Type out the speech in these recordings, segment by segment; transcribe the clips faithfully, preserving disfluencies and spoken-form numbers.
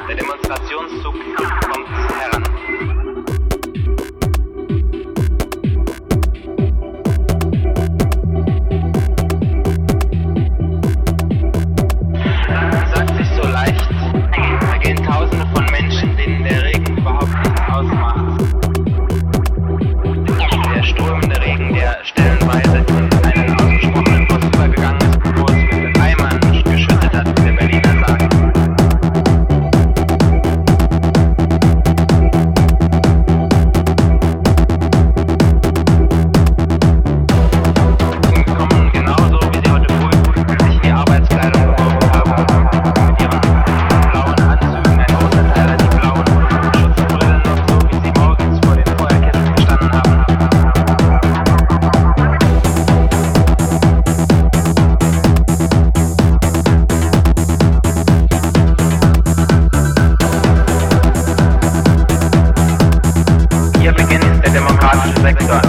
Der Demonstrationszug kommt heran. Das sagt sich so leicht. Da gehen Tausende von Menschen, denen der Regen überhaupt nichts ausmacht. Der strömende Regen, der stellenweise einen ausgesprochenen Bus übergegangen ist, bevor es mit Eimern geschüttet hat, wie der Berliner sagt. Sie kommen genauso, wie sie heute früh sich in die Arbeitskleidung geworfen haben. Mit ihren blauen Anzügen, ein großer Teil hat die blauen Schutzbrillen noch so, wie sie morgens vor den Feuerketten gestanden haben. Hier beginnt der demokratische Sektor.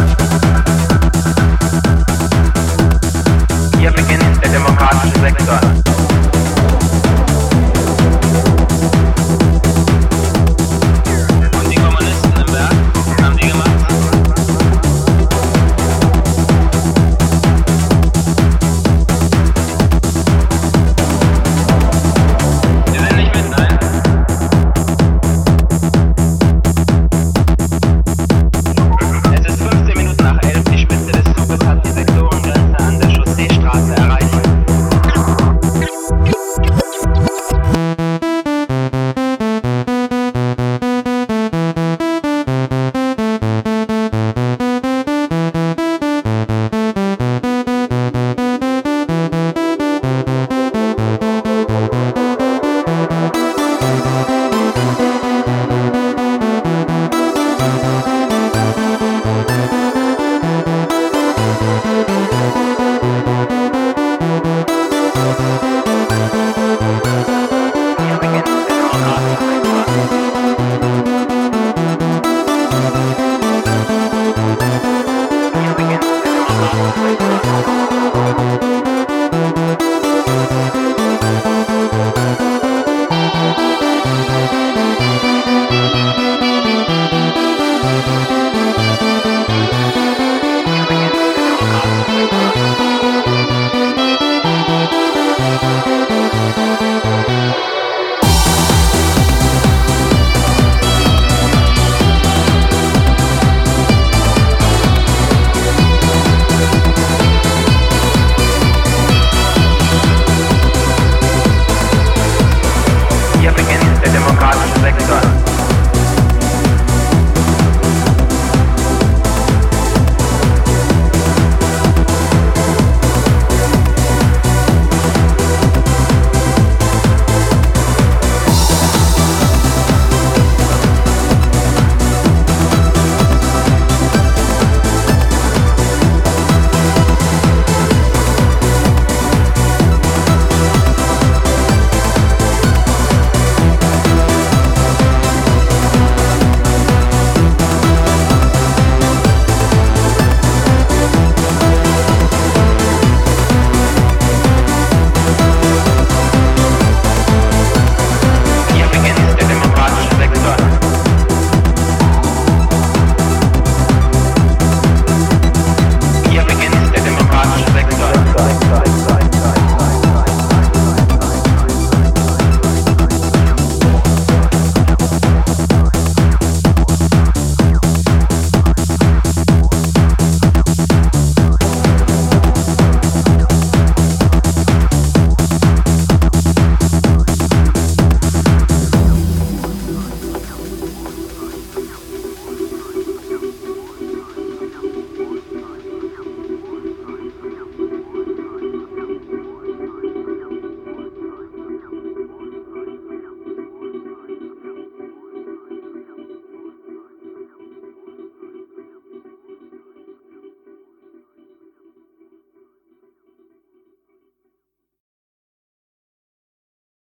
Hier beginnt der demokratische Sektor.